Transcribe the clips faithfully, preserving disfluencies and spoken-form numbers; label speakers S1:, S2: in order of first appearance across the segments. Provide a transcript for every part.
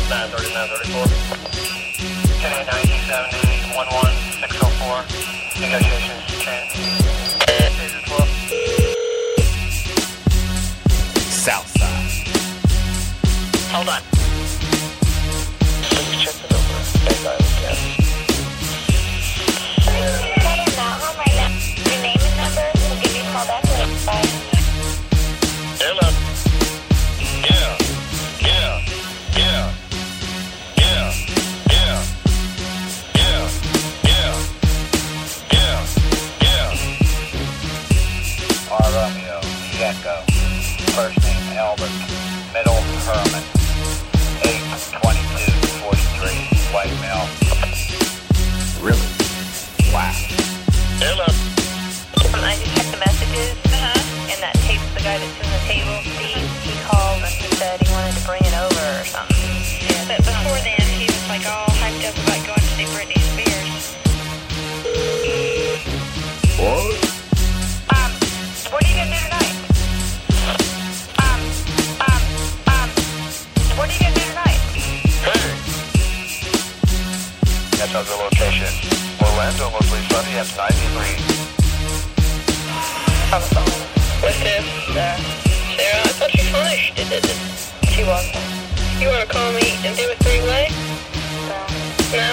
S1: nine thirty, nine thirty-four. ten ninety, seventy, one one, six oh four. Negotiations, ten. Phases twelve.
S2: South side.
S1: Hold on. Please check it over. Stand by again.
S3: I am not home right now. Your name and number, we'll give you a call back later. Bye.
S1: Hello. Yeah. Yeah. Yeah. Yeah. Yeah. Yeah. Yeah. Yeah. Yeah. R. Romeo, Echo. First name Albert. Middle Herman. eight twenty-two forty-three. White male.
S2: Really? Wow.
S1: Hello.
S3: I just checked the messages, uh-huh. and that tape's the guy that's in the table. Steve, he called and he said he wanted to bring it over or something. Yeah, but before then, he was like all hyped up about going to see Britney Spears.
S2: What?
S3: Um, what are you gonna do tonight? Um, um, um, what are you gonna do tonight?
S1: Hey. That's our location. Orlando, mostly sunny at ninety-three.
S3: On the phone. With this, uh, Sarah, I thought you finished. Did, did, did. She wasn't. You want to call me and do a three-way? No. No?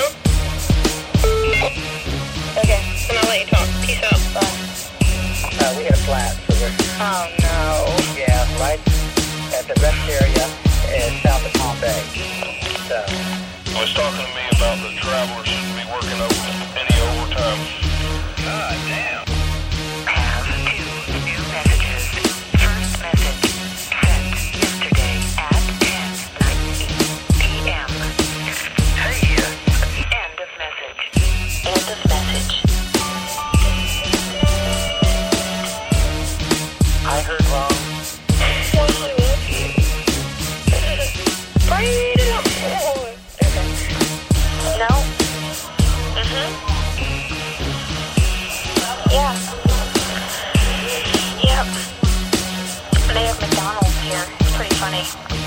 S3: Okay, then I'll let you talk. Peace out. Bye.
S4: Uh, we hit a flat, so we're,
S3: Oh, no.
S4: yeah, right at the rest area is south of Palm Bay. So,
S1: Was talking to me about the traveler shouldn't be working over any overtime. God damn.
S5: Have two new messages. First message sent yesterday at ten nineteen p.m.
S1: Hey.
S5: End of message. End of message.
S1: I heard wrong.
S3: I love you. Bring it up. Okay. No? Mm-hmm. Yeah. Yep. They have McDonald's here. It's pretty funny.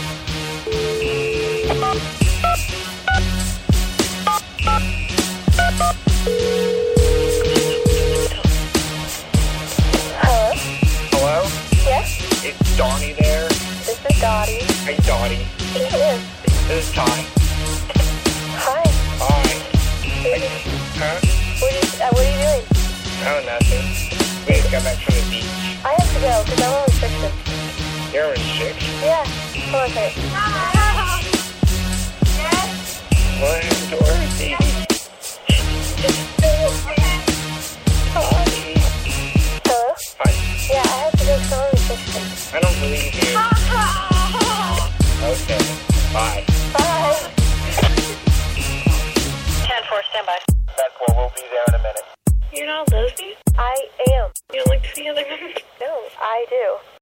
S3: Hello?
S4: hello?
S3: Yes?
S4: Is Donnie there?
S3: This is Dottie.
S4: Hey, Donnie.
S3: Yes, it is.
S4: This is Ty.
S3: Hi.
S4: Hi.
S3: What are you,
S4: Huh?
S3: what are you, uh, what are you doing?
S4: Oh, nothing. We just got back from the beach.
S3: I have to go because I'm on restriction.
S4: You're in six.
S3: Yeah. Hold on a second. Yes?
S4: What happened to Dorothy?
S3: Hello?
S4: Hi.
S3: Yeah, I have to go because I'm on restriction.
S4: I don't believe you. Okay. Bye.
S3: Bye. ten four, stand by.
S1: Back four, we'll be there in a minute.
S3: You're not lesbian? I am. You don't like to see other men? No, I do.